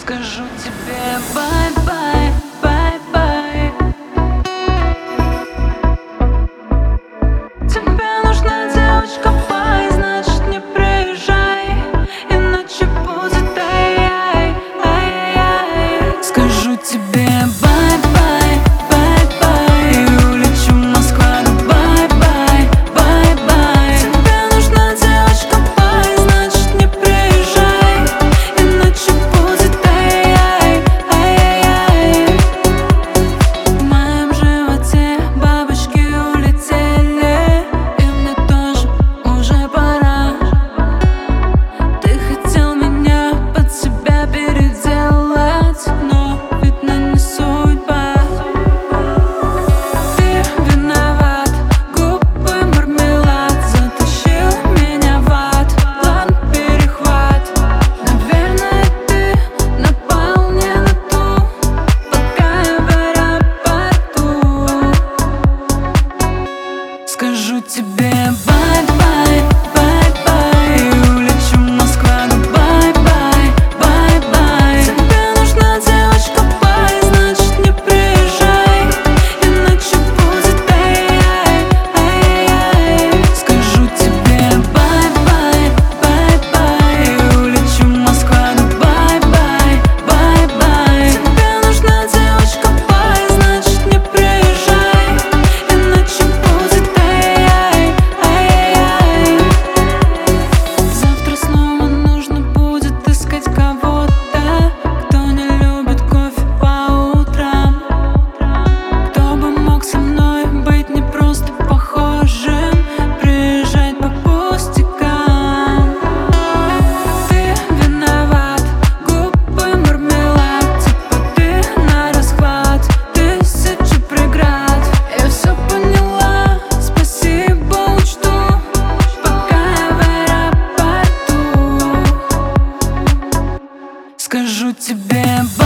Скажу тебе бай-бай, бай-бай. Тебе нужна девочка, бай, значит не приезжай, иначе будет ай-яй, ай-яй. Скажу тебе бай-бай, бай-бай, и улечу в Москву, бай-бай, бай-бай. Тебе нужна девочка, бай, значит не приезжай, иначе будет ай-яй, ай-яй. В моем животе бабочки улетели, и мне тоже уже пора. Ты хотел меня под себя переделать, но видно не судьба. Ты виноват, губы мармелад, затащил меня в ад, план перехват. Наверное, ты напал мне на ту, пока я в аэропорту. Скажу тебе бай-бай, бай-бай, и улечу в Москву, бай-бай, бай-бай. Тебе нужна девочка, бай, значит не приезжай, иначе будет ай-яй, ай-яй. Скажу тебе бай-бай, бай-бай, и улечу в Москву, бай-бай, бай-бай. Тебе нужна девочка, бай, значит не приезжай, иначе будет ай-яй, ай-яй. Завтра снова нужно будет искать кого-то, кто не любит кофе по утрам, кто бы мог со мной быть не просто похожим, приезжать по пустякам. Ты виноват, губы мармелад, типа ты на расхват, тысячи преград. Я все поняла, спасибо, учту, пока я в аэропорту. Скажу тебе